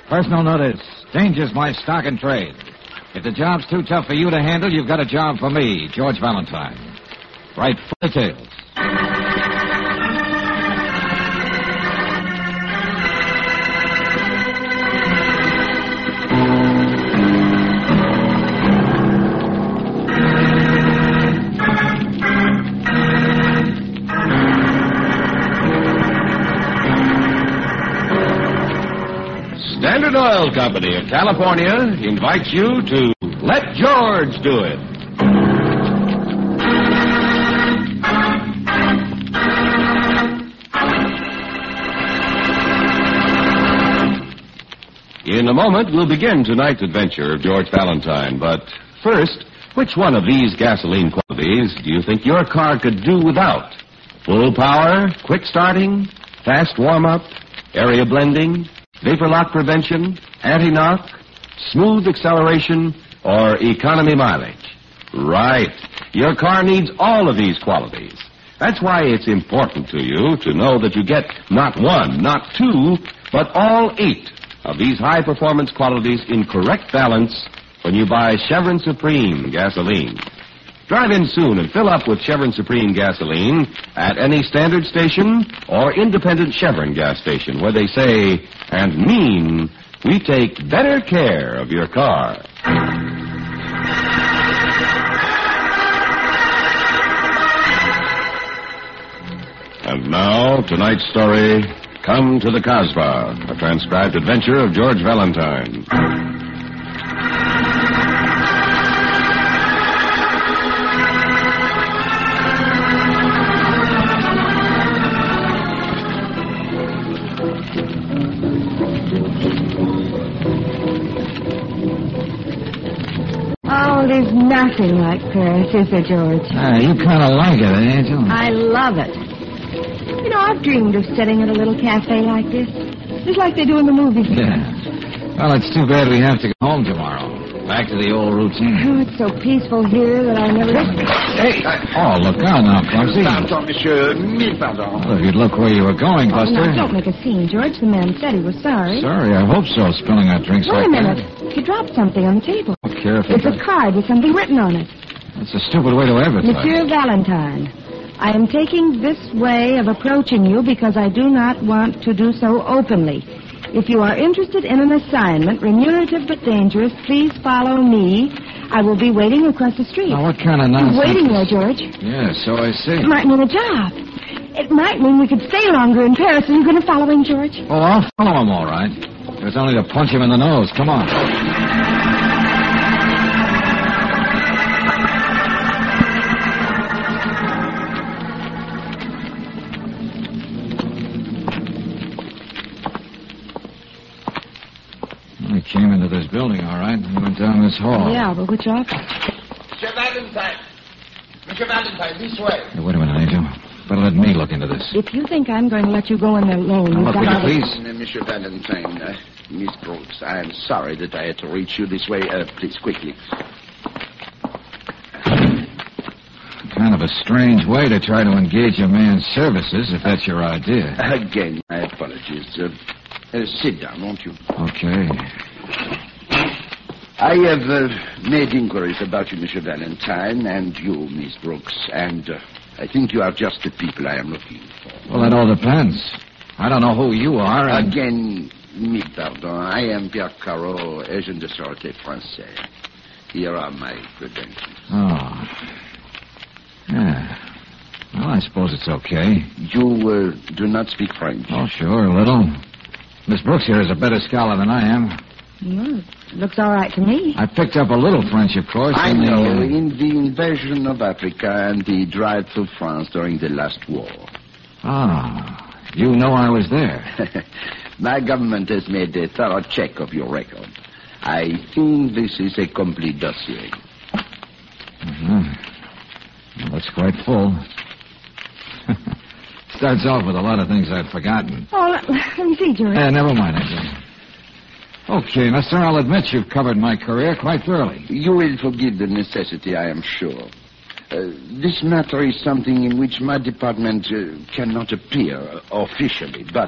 Personal notice. Danger's my stock and trade. If the job's too tough for you to handle, you've got a job for me, George Valentine. Write for details. Standard Oil Company of California invites you to Let George Do It. In a moment, we'll begin tonight's adventure of George Valentine. But first, which one of these gasoline qualities do you think your car could do without? Full power, quick starting, fast warm-up, area blending, vapor lock prevention, anti-knock, smooth acceleration, or economy mileage? Right. Your car needs all of these qualities. That's why it's important to you to know that you get not one, not two, but all 8 of these high-performance qualities in correct balance when you buy Chevron Supreme gasoline. Drive in soon and fill up with Chevron Supreme gasoline at any standard station or independent Chevron gas station where they say and mean we take better care of your car. And now, tonight's story, Come to the Kasbah, a transcribed adventure of George Valentine. Oh, there's nothing like Paris, is there, George? You kind of like it, Angel. I love it. You know, I've dreamed of sitting at a little cafe like this. Just like they do in the movies. Yeah. Well, it's too bad we have to go home tomorrow. Back to the old routine. Oh, it's so peaceful here that I never... Hey! Oh, look out now, Clumsy. Pardon, monsieur. Mille pardon. Well, if you'd look where you were going, Oh, Buster. now, don't make a scene, George. The man said he was sorry. Sorry, I hope so, spilling our drinks Wait like a minute. that. He dropped something on the table. I don't care if It's a card with something written on it. That's a stupid way to advertise. Monsieur Valentine, I am taking this way of approaching you because I do not want to do so openly. If you are interested in an assignment, remunerative but dangerous, please follow me. I will be waiting across the street. Now, what kind of nonsense? Waiting there, George. Yeah, so I see. It might mean a job. It might mean we could stay longer in Paris. Are you going to follow him, George? Oh, I'll follow him, all right. It's only to punch him in the nose. Come on. He came into this building, all right, and he went down this hall. Yeah, but which office? Monsieur Valentine. Monsieur Valentine, this way. Hey, wait a minute, Angel. Better let me look into this. If you think I'm going to let you go in there alone, Now, you've look, got will to... you please? Monsieur Valentine, Miss Brooks, I am sorry that I had to reach you this way. Please, quickly. Kind of a strange way to try to engage a man's services, if that's your idea. Again, my apologies. Sit down, won't you? Okay. I have made inquiries about you, Monsieur Valentine, and you, Miss Brooks, and I think you are just the people I am looking for. Well, that all depends. I don't know who you are. Again, mille pardon. I am Pierre Carreau, agent de sûreté français. Here are my credentials. Oh. Yeah. Well, I suppose it's okay. You do not speak French. Oh, sure, a little. Miss Brooks here is a better scholar than I am. Well, it looks all right to me. I picked up a little French, of course. I in know, the, in the invasion of Africa and the drive through France during the last war. Ah, you know I was there. My government has made a thorough check of your record. I think this is a complete dossier. Well, that's quite full. Starts off with a lot of things I'd forgotten. Oh, let me see, George. Never mind, Angel. Okay, mister, I'll admit you've covered my career quite thoroughly. You will forgive the necessity, I am sure. This matter is something in which my department cannot appear officially, but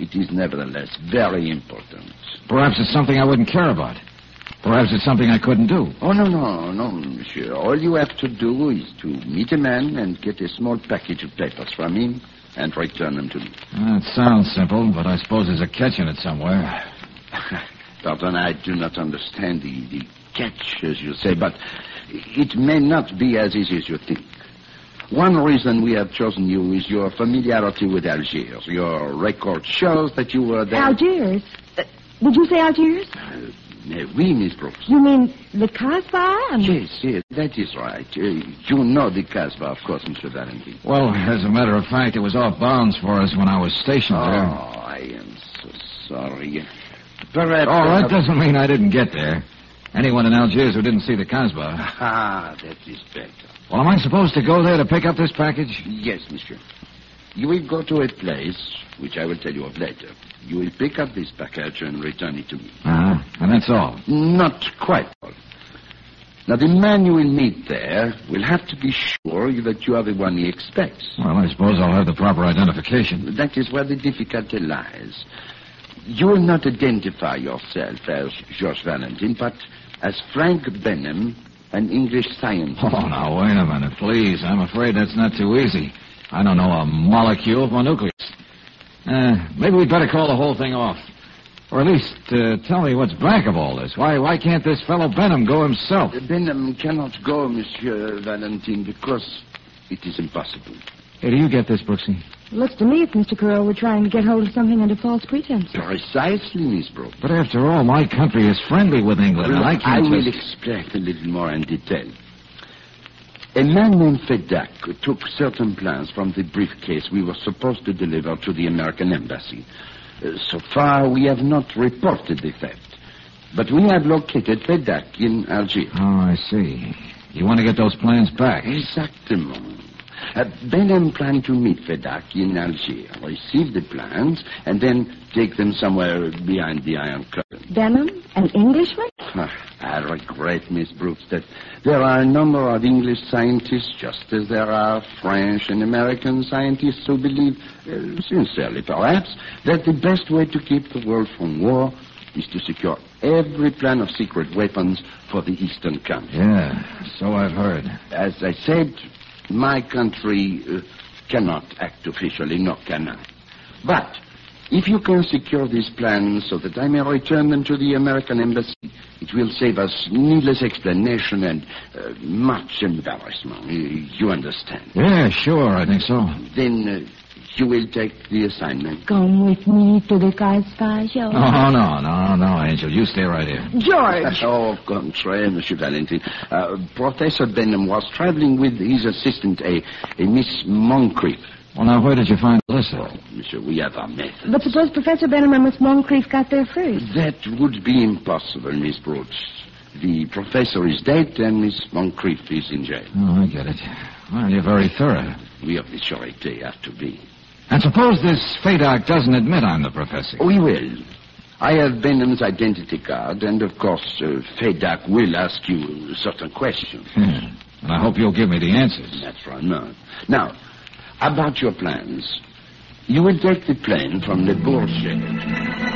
it is nevertheless very important. Perhaps it's something I wouldn't care about. Perhaps it's something I couldn't do. Oh, no, monsieur. All you have to do is to meet a man and get a small package of papers from him and return them to me. It sounds simple, but I suppose there's a catch in it somewhere. Pardon, I do not understand the catch, as you say, but it may not be as easy as you think. One reason we have chosen you is your familiarity with Algiers. Your record shows that you were there. Algiers? Did you say Algiers? Oui, Miss Brooks. You mean the Casbah? Yes, that is right. You know the Casbah, of course, Mr. Valentine. Well, as a matter of fact, it was off bounds for us when I was stationed there. Oh, I am so sorry. Perhaps... Oh, that doesn't mean I didn't get there. Anyone in Algiers who didn't see the Casbah. Ah, that is better. Well, am I supposed to go there to pick up this package? Yes, monsieur. You will go to a place, which I will tell you of later. You will pick up this package and return it to me. And that's all? Not quite all. Now, the man you will meet there will have to be sure that you are the one he expects. Well, I suppose I'll have the proper identification. That is where the difficulty lies. You will not identify yourself as George Valentine, but as Frank Benham, an English scientist. Oh, now, wait a minute, please. I'm afraid that's not too easy. I don't know a molecule of a nucleus. Maybe we'd better call the whole thing off. Or at least tell me what's back of all this. Why can't this fellow Benham go himself? Benham cannot go, Monsieur Valentine, because it is impossible. Hey, do you get this, Brooksy? Looks to me as Mr. Carroll were trying to get hold of something under false pretense. Precisely, Miss Brooks. But after all, my country is friendly with England, and I can't will explain a little more in detail. A man named Fedak took certain plans from the briefcase we were supposed to deliver to the American embassy. So far, we have not reported the theft. But we have located Fedak in Algiers. Oh, I see. You want to get those plans back? Exactement. Benham planned to meet Fedak in Algiers, receive the plans, and then take them somewhere behind the Iron Curtain. Benham? An Englishman? I regret, Miss Brooks, that there are a number of English scientists, just as there are French and American scientists who believe, sincerely perhaps, that the best way to keep the world from war is to secure every plan of secret weapons for the Eastern countries. Yeah, so I've heard. As I said, my country cannot act officially, nor can I. But if you can secure these plans so that I may return them to the American embassy, it will save us needless explanation and much embarrassment. You understand? Yeah, sure, I think so. Then you will take the assignment. Come with me to the Casbah show. Oh, no, Angel. You stay right here. George! Au contraire, Monsieur Valentine. Professor Benham was traveling with his assistant, a Miss Moncrief. Well, now, where did you find Alyssa? Monsieur, we have our method. But suppose Professor Benham and Miss Moncrief got there first. That would be impossible, Miss Brooks. The professor is dead and Miss Moncrief is in jail. Oh, I get it. Well, you're very thorough. We of the Charité have to be. And suppose this Fedak doesn't admit I'm the professor. We will. I have Benham's identity card, and of course, Fedak will ask you certain questions. And I hope you'll give me the answers. That's right. No. Now, about your plans. You will take the plane from Le Bourget.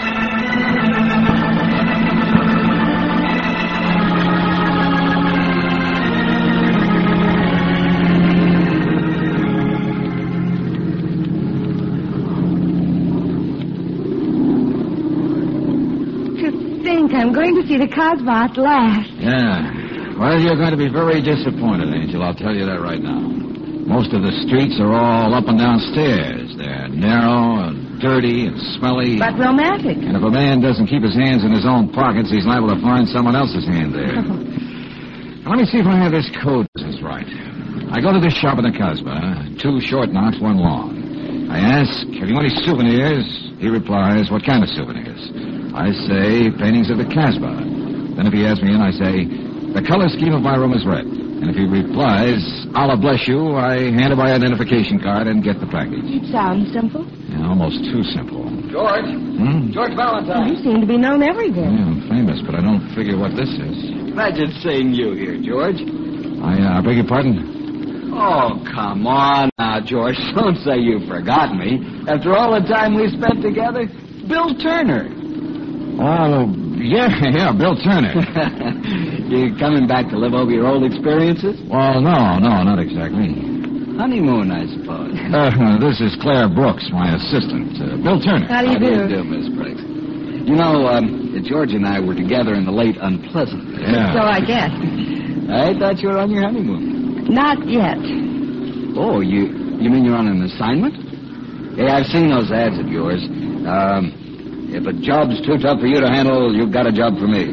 I'm going to see the Casbah at last. Yeah. Well, you're going to be very disappointed, Angel. I'll tell you that right now. Most of the streets are all up and down stairs. They're narrow and dirty and smelly. But romantic. And if a man doesn't keep his hands in his own pockets, he's liable to find someone else's hand there. Now, let me see if I have this code business right. I go to this shop in the Casbah, 2 short knocks, 1 long. I ask, have you any souvenirs? He replies, what kind of souvenirs? I say, paintings of the Casbah. Then if he asks me in, I say, the color scheme of my room is red. And if he replies, Allah bless you, I hand him my identification card and get the package. It sounds simple. Yeah, almost too simple. George? George Valentine. You seem to be known everywhere. Yeah, I'm famous, but I don't figure what this is. Imagine seeing you here, George. I beg your pardon? Oh, come on now, George. Don't say you've forgotten me. After all the time we spent together, Bill Turner. Oh, yeah, Bill Turner. You coming back to live over your old experiences? Well, no, not exactly. Honeymoon, I suppose. This is Claire Brooks, my assistant. Bill Turner. How do you do? Miss Briggs? You know, George and I were together in the late Unpleasant. Yeah. So I guess. I thought you were on your honeymoon. Not yet. Oh, you mean you're on an assignment? Hey, I've seen those ads of yours. If a job's too tough for you to handle, you've got a job for me.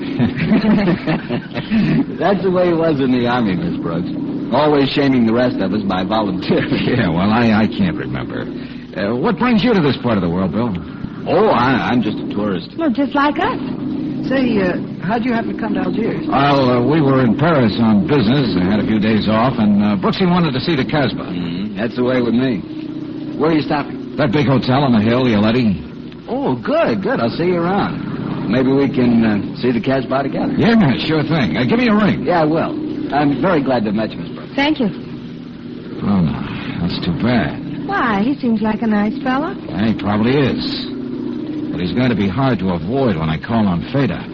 That's the way it was in the Army, Miss Brooks. Always shaming the rest of us by volunteering. Yeah, well, I can't remember. What brings you to this part of the world, Bill? Oh, I'm just a tourist. Well, just like us. Say, how'd you happen to come to Algiers? Well, we were in Paris on business. I had a few days off, and Brooksy wanted to see the Casbah. That's the way with me. Where are you stopping? That big hotel on the hill, the Aletti. Oh, good. I'll see you around. Maybe we can see the Casbah together. Yeah, sure thing. Give me a ring. Yeah, I will. I'm very glad to have met you, Miss Brooks. Thank you. Oh, no, that's too bad. Why? He seems like a nice fella. Yeah, he probably is. But he's going to be hard to avoid when I call on Fadak.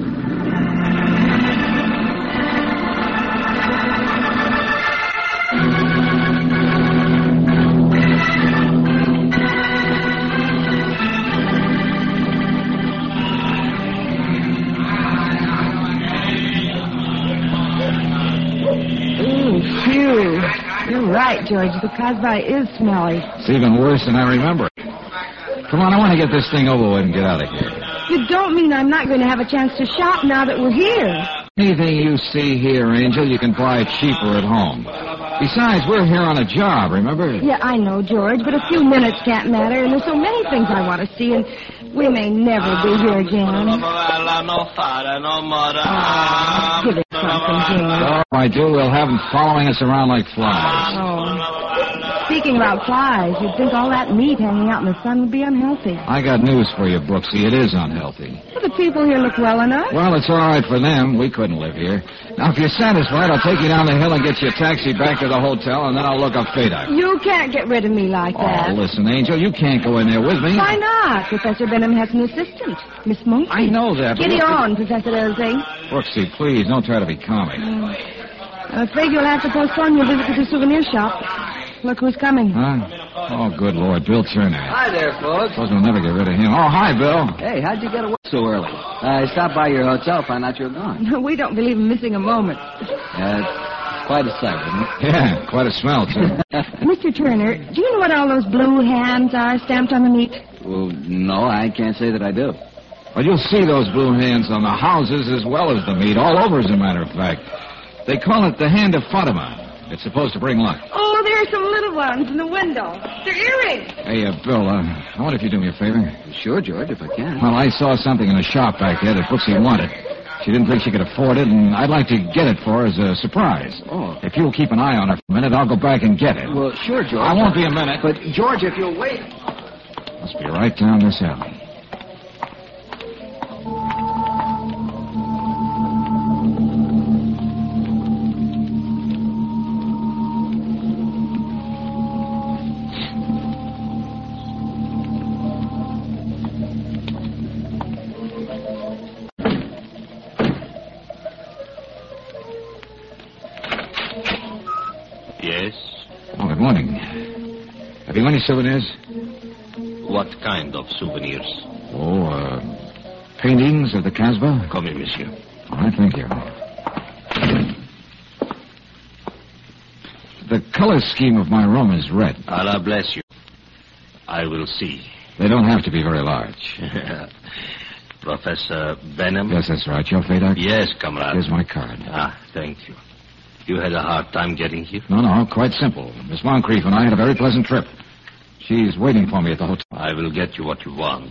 Phew. You're right, George. The Casbah is smelly. It's even worse than I remember. Come on, I want to get this thing over with and get out of here. You don't mean I'm not going to have a chance to shop now that we're here? Anything you see here, Angel, you can buy cheaper at home. Besides, we're here on a job, remember? Yeah, I know, George, but a few minutes can't matter, and there's so many things I want to see, and we may never be here again. Give it something, George. Oh, I do. We'll have them following us around like flies. Oh. Speaking about flies, you'd think all that meat hanging out in the sun would be unhealthy. I got news for you, Brooksy. It is unhealthy. But the people here look well enough. Well, it's all right for them. We couldn't live here. Now, if you're satisfied, I'll take you down the hill and get you a taxi back to the hotel, and then I'll look up Fadak. You can't get rid of me like that. Oh, listen, Angel, you can't go in there with me. Why not? Professor Benham has an assistant, Miss Monk. I know that. Get on, Professor Elsing. Brooksy, please, don't try to be comic. I'm afraid you'll have to postpone your visit to the souvenir shop. Look who's coming. Huh? Oh, good Lord, Bill Turner. Hi there, folks. Suppose we'll never get rid of him. Oh, hi, Bill. Hey, how'd you get away so early? I stopped by your hotel, found out you were gone. We don't believe in missing a moment. It's quite a sight, isn't it? Yeah, quite a smell, too. Mr. Turner, do you know what all those blue hands are stamped on the meat? Well, no, I can't say that I do. Well, you'll see those blue hands on the houses as well as the meat, all over, as a matter of fact. They call it the Hand of Fatima. It's supposed to bring luck. Oh, there are some little ones in the window. They're earrings. Hey, Bill, I wonder if you do me a favor. Sure, George, if I can. Well, I saw something in a shop back there that Brooksy wanted. She didn't think she could afford it, and I'd like to get it for her as a surprise. Oh. If you'll keep an eye on her for a minute, I'll go back and get it. Well, sure, George. I won't be a minute. But, George, if you'll wait... Must be right down this alley. Yes? Oh, good morning. Have you any souvenirs? What kind of souvenirs? Oh, paintings of the Casbah? Come in, monsieur. All right, thank you. The color scheme of my room is red. Allah bless you. I will see. They don't have to be very large. Professor Benham? Yes, that's right. You're Fadak? Yes, comrade. Here's my card. Ah, thank you. You had a hard time getting here? No, quite simple. Miss Moncrief and I had a very pleasant trip. She's waiting for me at the hotel. I will get you what you want.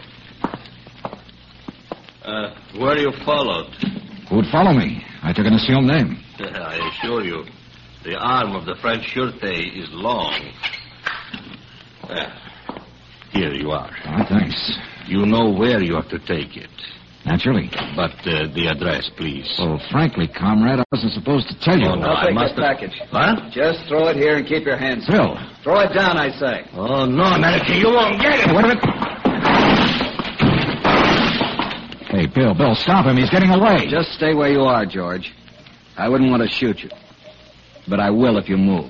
Were you followed? Who'd follow me? I took an assumed name. I assure you, the arm of the French Sûreté is long. Here you are. All right, thanks. You know where you are to take it. Naturally. But the address, please. Well, frankly, comrade, I wasn't supposed to tell you. Oh, no, I'll I take must the have... package. What? Just throw it here and keep your hands. Bill. Throw it down, I say. Oh, no, America, you won't get it. Wait a minute. Hey, Bill, stop him. He's getting away. Just stay where you are, George. I wouldn't want to shoot you. But I will if you move.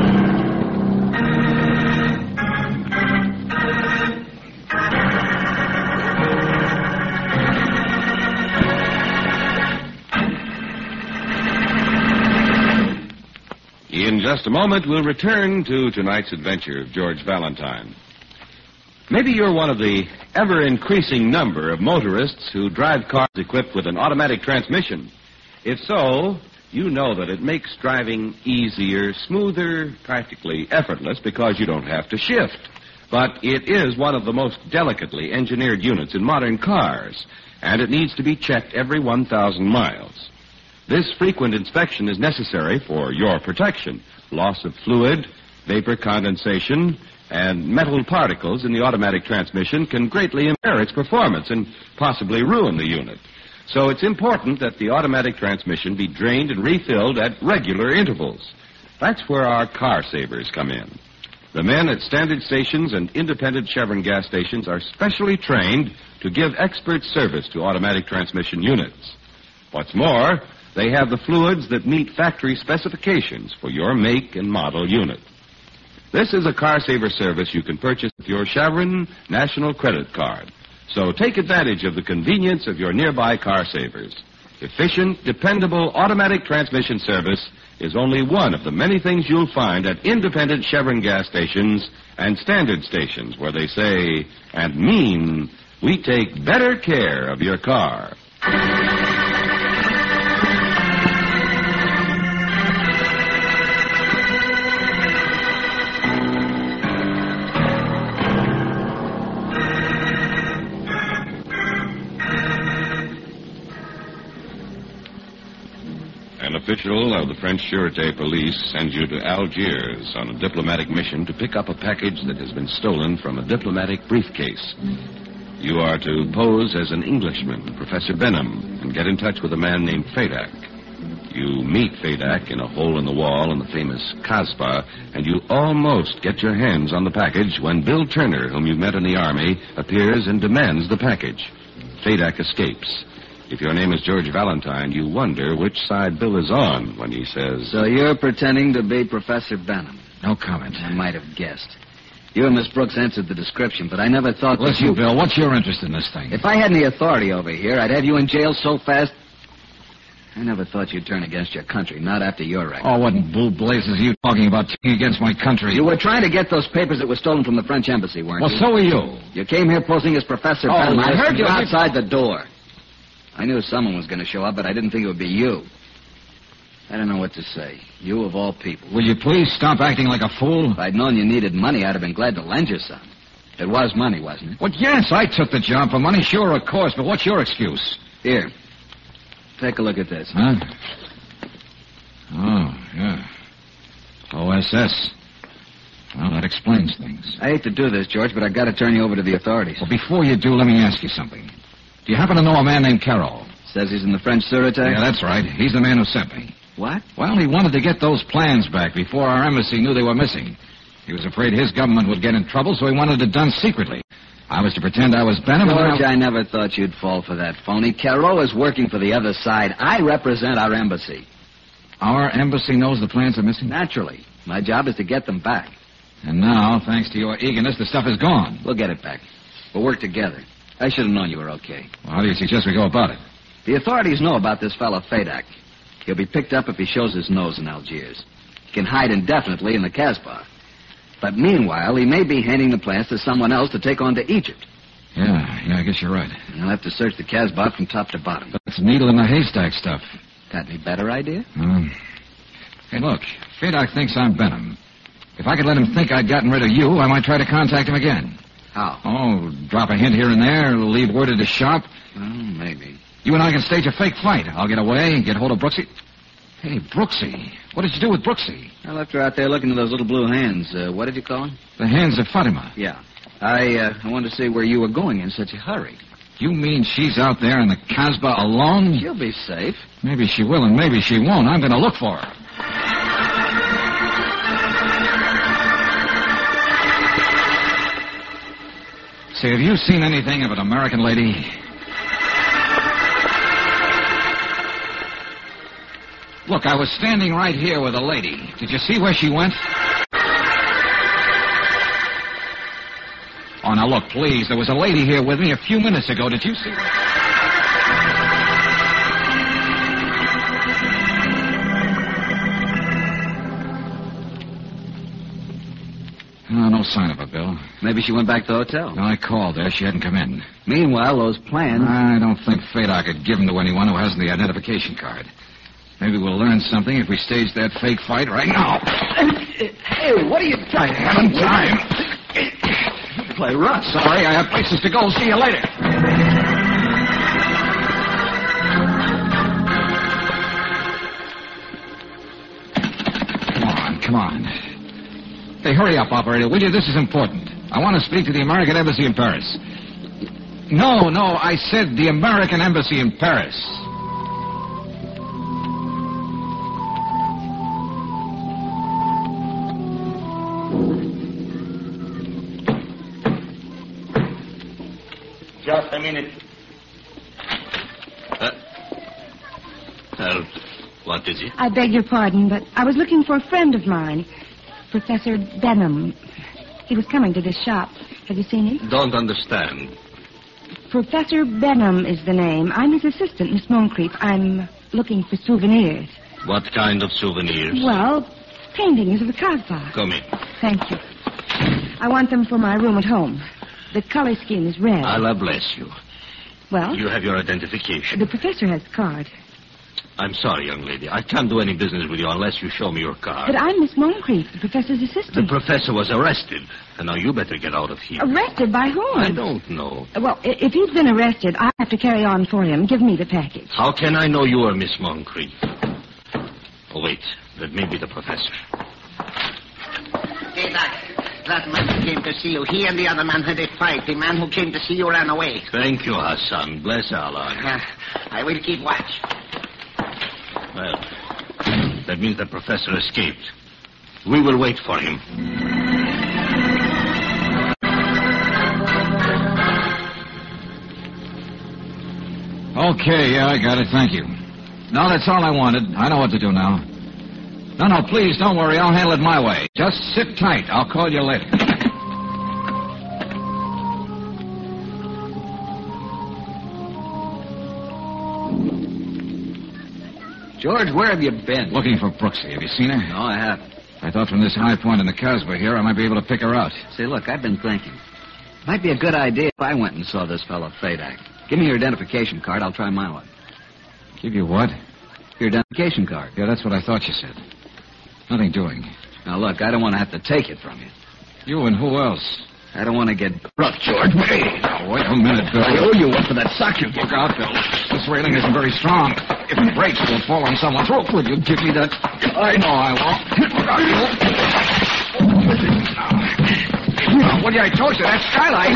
In just a moment, we'll return to tonight's adventure of George Valentine. Maybe you're one of the ever-increasing number of motorists who drive cars equipped with an automatic transmission. If so, you know that it makes driving easier, smoother, practically effortless because you don't have to shift. But it is one of the most delicately engineered units in modern cars, and it needs to be checked every 1,000 miles. This frequent inspection is necessary for your protection. Loss of fluid, vapor condensation, and metal particles in the automatic transmission can greatly impair its performance and possibly ruin the unit. So it's important that the automatic transmission be drained and refilled at regular intervals. That's where our car savers come in. The men at standard stations and independent Chevron gas stations are specially trained to give expert service to automatic transmission units. What's more, they have the fluids that meet factory specifications for your make and model unit. This is a car saver service you can purchase with your Chevron National Credit Card. So take advantage of the convenience of your nearby car savers. Efficient, dependable automatic transmission service is only one of the many things you'll find at independent Chevron gas stations and standard stations where they say and mean, we take better care of your car. An official of the French Sûreté police sends you to Algiers on a diplomatic mission to pick up a package that has been stolen from a diplomatic briefcase. You are to pose as an Englishman, Professor Benham, and get in touch with a man named Fadak. You meet Fadak in a hole in the wall in the famous Kasbah, and you almost get your hands on the package when Bill Turner, whom you met in the Army, appears and demands the package. Fadak escapes. If your name is George Valentine, you wonder which side Bill is on when he says... So you're pretending to be Professor Benham. No comment. I might have guessed. You and Miss Brooks answered the description, but I never thought that Listen, Bill, what's your interest in this thing? If I had any authority over here, I'd have you in jail so fast... I never thought you'd turn against your country, not after your record. Oh, what in blue blazes are you talking about turning against my country? You were trying to get those papers that were stolen from the French embassy, weren't Well, you? so are you. You came here posing as Professor Benham. I heard you outside the door. I knew someone was going to show up, but I didn't think it would be you. I don't know what to say. You of all people. Will you please stop acting like a fool? If I'd known you needed money, I'd have been glad to lend you some. It was money, wasn't it? Well, yes, I took the job for money, sure, of course, but what's your excuse? Here. Take a look at this. Huh? Oh, yeah. OSS. Well, that explains things. I hate to do this, George, but I've got to turn you over to the authorities. Well, before you do, let me ask you something. Do you happen to know a man named Carroll? Says he's in the French Sûreté? Yeah, that's right. He's the man who sent me. What? Well, he wanted to get those plans back before our embassy knew they were missing. He was afraid his government would get in trouble, so he wanted it done secretly. I was to pretend I was Benham. George, I never thought you'd fall for that phony. Carroll is working for the other side. I represent our embassy. Our embassy knows the plans are missing? Naturally. My job is to get them back. And now, thanks to your eagerness, the stuff is gone. We'll get it back. We'll work together. I should have known you were okay. Well, how do you suggest we go about it? The authorities know about this fellow Fadak. He'll be picked up if he shows his nose in Algiers. He can hide indefinitely in the Kasbah. But meanwhile, he may be handing the plans to someone else to take on to Egypt. Yeah, I guess you're right. And I'll have to search the Kasbah from top to bottom. That's needle in the haystack stuff. Got any better idea? Hey, look, Fadak thinks I'm Benham. If I could let him think I'd gotten rid of you, I might try to contact him again. How? Oh, drop a hint here and there, leave word at his shop. Well, maybe. You and I can stage a fake fight. I'll get away, get hold of Brooksy. Hey, Brooksy. What did you do with Brooksy? I left her out there looking at those little blue hands. What did you call them? The hands of Fatima. Yeah. I wanted to see where you were going in such a hurry. You mean she's out there in the Casbah alone? She'll be safe. Maybe she will and maybe she won't. I'm going to look for her. Say, have you seen anything of an American lady? Look, I was standing right here with a lady. Did you see where she went? Oh, now look, please. There was a lady here with me a few minutes ago. Did you see her? Oh, no sign of her, Bill. Maybe she went back to the hotel. No, I called her. She hadn't come in. Meanwhile, those plans... I don't think Fadak could give them to anyone who hasn't the identification card. Maybe we'll learn something if we stage that fake fight right now. Hey, what are you I haven't time. Play rough. Sorry, I have places to go. See you later. Come on. Hey, hurry up, operator, will you? This is important. I want to speak to the American Embassy in Paris. No, I said the American Embassy in Paris. Just a minute. What is it? I beg your pardon, but I was looking for a friend of mine, Professor Benham. He was coming to this shop. Have you seen him? Don't understand. Professor Benham is the name. I'm his assistant, Miss Moncrief. I'm looking for souvenirs. What kind of souvenirs? Well, paintings of the Casbah. Come in. Thank you. I want them for my room at home. The color scheme is red. Allah bless you. Well, You have your identification. the professor has the card. I'm sorry, young lady. I can't do any business with you unless you show me your card. But I'm Miss Moncrief, the professor's The assistant. professor was arrested. And now you better get out of here. Arrested by whom? I don't know. Well, if he's been arrested, I have to carry on for him. Give me the package. How can I know you are Miss Moncrief? Oh, wait. That may be the professor. Hey, Doc. That man who came to see you, he and the other man had a fight. The man who came to see you ran away. Thank you, Hassan. Bless Allah. I will keep watch. Well, that means the professor escaped. We will wait for him. Okay, yeah, I got it. Thank you. No, that's all I wanted. I know what to do now. No, please, don't worry. I'll handle it my way. Just sit tight. I'll call you later. George, where have you been? Looking for Brooksy. Have you seen her? No, I haven't. I thought from this high point in the Casbah here, I might be able to pick her out. Say, look, I've been thinking. Might be a good idea if I went and saw this fellow Fadak. Give me your identification card. I'll try my luck. Give you what? Your identification card. Yeah, that's what I thought you said. Nothing doing. Now, look, I don't want to have to take it from you. You and who else? I don't want to get rough, George. Hey, Now, wait a minute, Bill. I owe you one for that sock you gave. Look out, Bill. This railing isn't very strong. If it breaks, it will fall on someone's throat. Will you give me that? I know I won't. Look out, Bill. Now, what did I told you? That skylight.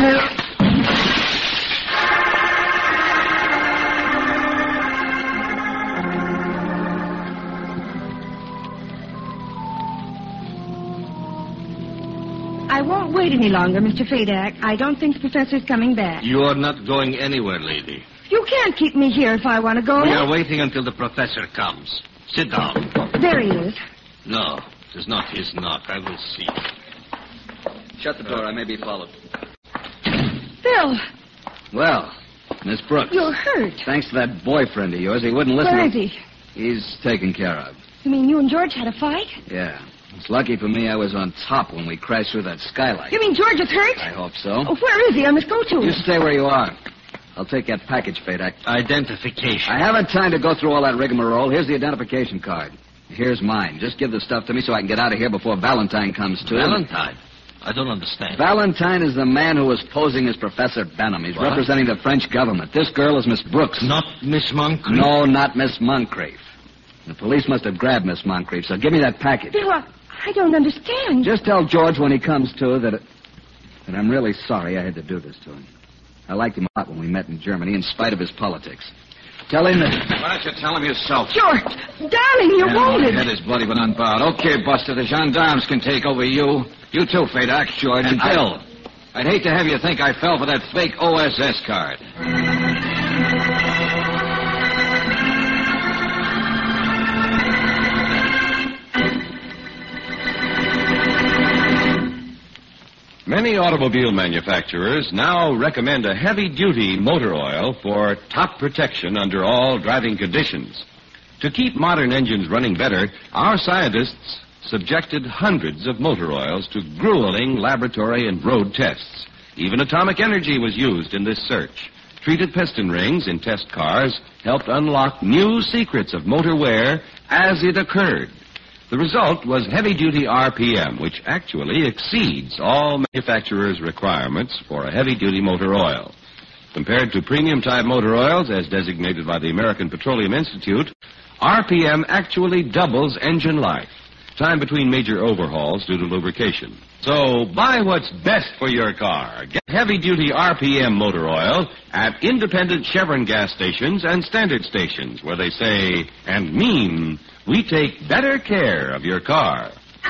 I won't wait any longer, Mr. Fadak. I don't think the professor's coming back. You are not going anywhere, lady. You can't keep me here if I want to go. We are waiting until the professor comes. Sit down. There he is. No, it is not his knock. I will see. Shut the door. I may be followed. Bill, Well, Miss Brooks. you're hurt. Thanks to that boyfriend of yours, he wouldn't listen. Where is he? He's taken care of. You mean you and George had a fight? Yeah. It's lucky for me I was on top when we crashed through that skylight. You mean George is hurt? I hope so. Oh, where is he? I must go to him. You stay where you are. I'll take that package, Fadak. Identification. I haven't time to go through all that rigmarole. Here's the identification card. Here's mine. Just give the stuff to me so I can get out of here before Valentine comes to. Valentine? I don't understand. Valentine is the man who was posing as Professor Benham. He's What? representing the French government. This girl is Miss Brooks. Not Miss Moncrief? No, not Miss Moncrief. The police must have grabbed Miss Moncrief, so give me that package. Bill, I don't understand. Just tell George when he comes to that I'm really sorry I had to do this to him. I liked him a lot when we met in Germany, in spite of his politics. Tell him that... Why don't you tell him yourself? George! Darling, you're wounded. My head is bloody but unbowed. Okay, Buster, the gendarmes can take over you. You too, Fadak, George, and Bill. I'd hate to have you think I fell for that fake OSS card. Many automobile manufacturers now recommend a heavy-duty motor oil for top protection under all driving conditions. To keep modern engines running better, our scientists subjected hundreds of motor oils to grueling laboratory and road tests. Even atomic energy was used in this search. Treated piston rings in test cars helped unlock new secrets of motor wear as it occurred. The result was heavy-duty RPM, which actually exceeds all manufacturers' requirements for a heavy-duty motor oil. Compared to premium-type motor oils, as designated by the American Petroleum Institute, RPM actually doubles engine life, time between major overhauls due to lubrication. So buy what's best for your car. Get heavy-duty RPM motor oil at independent Chevron gas stations and standard stations, where they say and mean, we take better care of your car.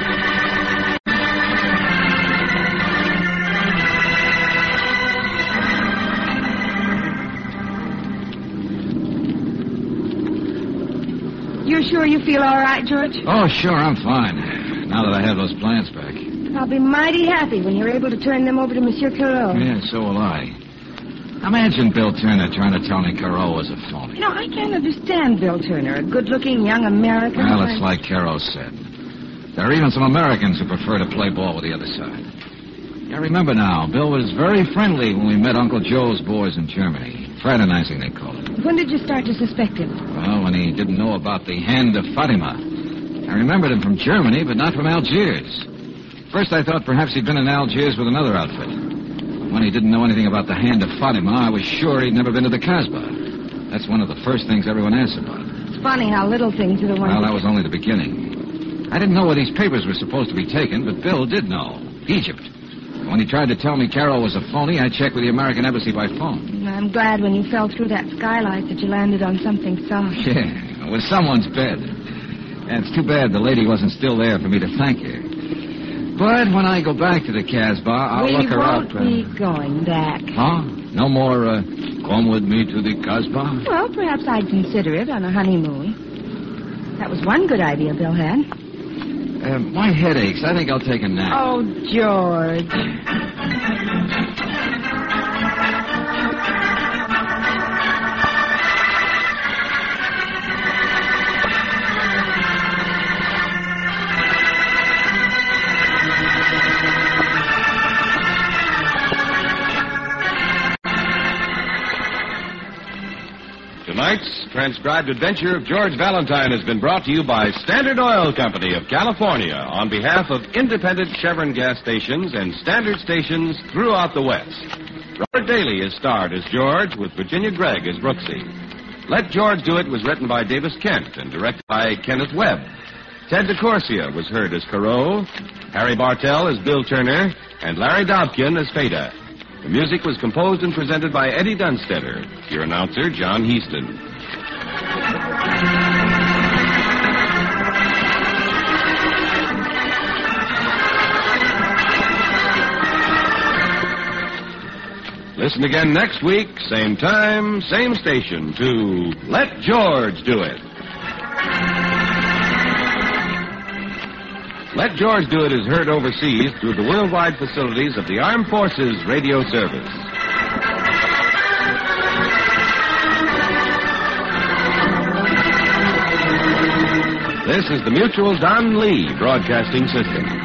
You're sure you feel all right, George? Oh, sure, I'm fine. Now that I have those plans back. I'll be mighty happy when you're able to turn them over to Monsieur Carreau. Yeah, so will I. Imagine Bill Turner trying to tell me Carreau was a phony. You know, I can't understand Bill Turner, a good-looking young American. Well, it's like Carreau said. There are even some Americans who prefer to play ball with the other side. I remember now, Bill was very friendly when we met Uncle Joe's boys in Germany. Fraternizing, they called it. When did you start to suspect him? Well, when he didn't know about the Hand of Fatima. I remembered him from Germany, but not from Algiers. First, I thought perhaps he'd been in Algiers with another outfit. When he didn't know anything about the Hand of Fatima, I was sure he'd never been to the Kasbah. That's one of the first things everyone asks about. It's funny how little things are the ones... Well, that was only the beginning. I didn't know where these papers were supposed to be taken, but Bill did know. Egypt. When he tried to tell me Carroll was a phony, I checked with the American embassy by phone. I'm glad when you fell through that skylight that you landed on something soft. Yeah, it was someone's bed. And it's too bad the lady wasn't still there for me to thank her. But when I go back to the Casbah, I'll look her up. We won't be going back. Huh? No more, come with me to the Casbah? Well, perhaps I'd consider it on a honeymoon. That was one good idea Bill had. My head aches. I think I'll take a nap. Oh, George. Tonight's transcribed adventure of George Valentine has been brought to you by Standard Oil Company of California on behalf of independent Chevron gas stations and standard stations throughout the West. Robert Daly is starred as George with Virginia Gregg as Brooksy. Let George Do It was written by Davis Kent and directed by Kenneth Webb. Ted DeCorsia was heard as Carreau, Harry Bartell as Bill Turner, and Larry Dobkin as Feda. The music was composed and presented by Eddie Dunstetter. Your announcer, John Heaston. Listen again next week, same time, same station, to Let George Do It. Let George Do It is heard overseas through the worldwide facilities of the Armed Forces Radio Service. This is the Mutual Don Lee Broadcasting System.